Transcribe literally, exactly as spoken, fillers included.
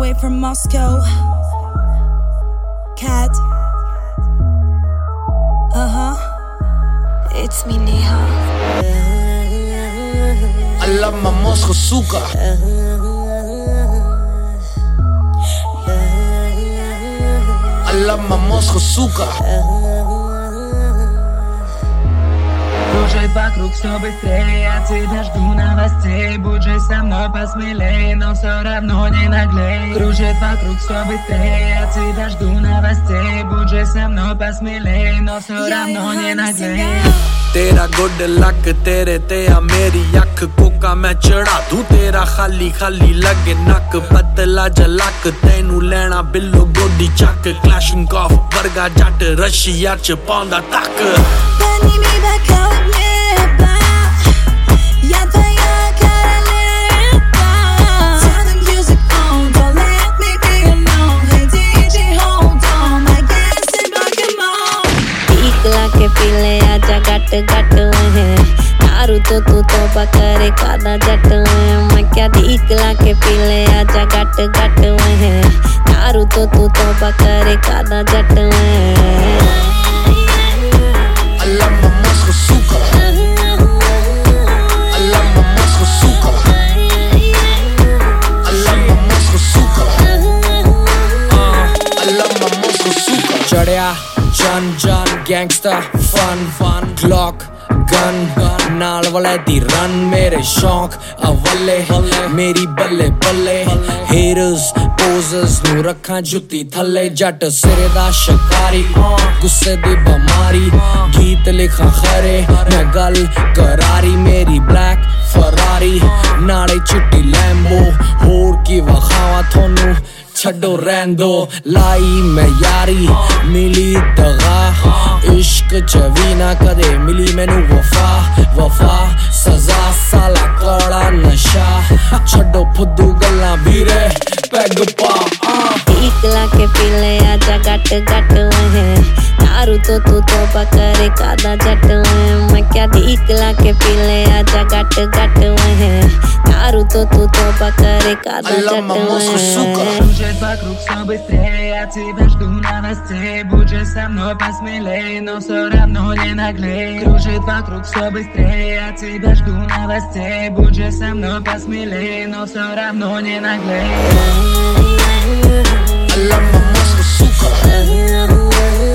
way from Moscow. Cat. Uh-huh. It's me, Neha. I love my Moscow suka. I love my Moscow suka. Кружит вокруг все быстрее, я тебя жду новостей. Будь же со мной посмелее, но все равно не наглей. Кружит вокруг все быстрее, я тебя жду новостей. Будь же со мной посмелее, но все равно не наглей. तेरा good luck तेरे ते आ मेरी अख Coca मैं चढ़ा दूं तेरा खाली खाली लगे नक पतला जलक तेनू लेना बिल्लो गोदी चक क्लैशिंग ऑफ वर्गा जट रशिया च पांदा तक Подними бокал в небо, я твоя королева. Turn the music on, don't let me be alone. Hey D J hold on, I guess it like a mom. टीकला के पीले आजा गट गट है दारू तो तू तो बकरे कादा जट है मैं क्या टीकला के पीले आजा गट गट है दारू तो तू तो बकरे कादा जट है I love my Moscow suka. I love my Moscow suka. I love my Moscow suka. uh, I love my Moscow suka. चढ़या जन जन गैंगस्टर फन फन क्लॉक गन नाल वाले दी रन मेरे शौक अवले मेरी बल्ले बल्ले हेरर्स पोजर्स नू रखा जुत्ती थले जट सिरे दा शिकारी गुस्से दी बमारी गीत लिखा खरे मैं गल करारी मेरी ब्लैक फरारी नाले चिट्टी लैम्बो होर की वखावा थोनू छड़ो रैंदो लाई मैं यारी मिली दगा इश्क च भी ना कदे मिली मैनू वफा वफा सजा साला कौड़ा नशा छड़ो फुद्दू गल्लां वीरे पैग पा टीकला के पीले आजा गट गट है दारू तो तू तो बकरे कादा जट है मैं क्या टीकला के पीले आजा गट गट है दारू तो तू तो बकरे कादा जट है Кружит вокруг все быстрее, я тебя жду новостей. Будь же со мной посмелее, но все равно не наглей. Кружит вокруг все быстрее, я тебя жду новостей. Будь же со мной посмелее, но все равно не наглей. I love my Moscow suka.